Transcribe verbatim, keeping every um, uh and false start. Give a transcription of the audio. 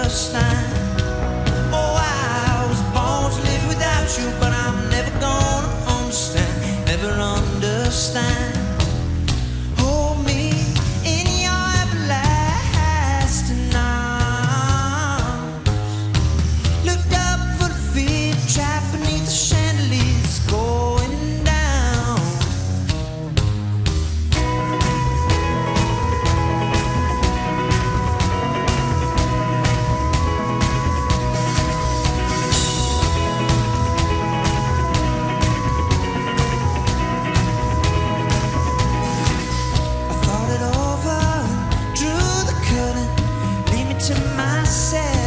understand. Oh, I was born to live without you, but I'm never gonna understand, never understand. Hold me in your everlasting arms. Looked up for the fear trapped beneath the chandeliers going down. I thought it over and drew the curtain, lead me to myself.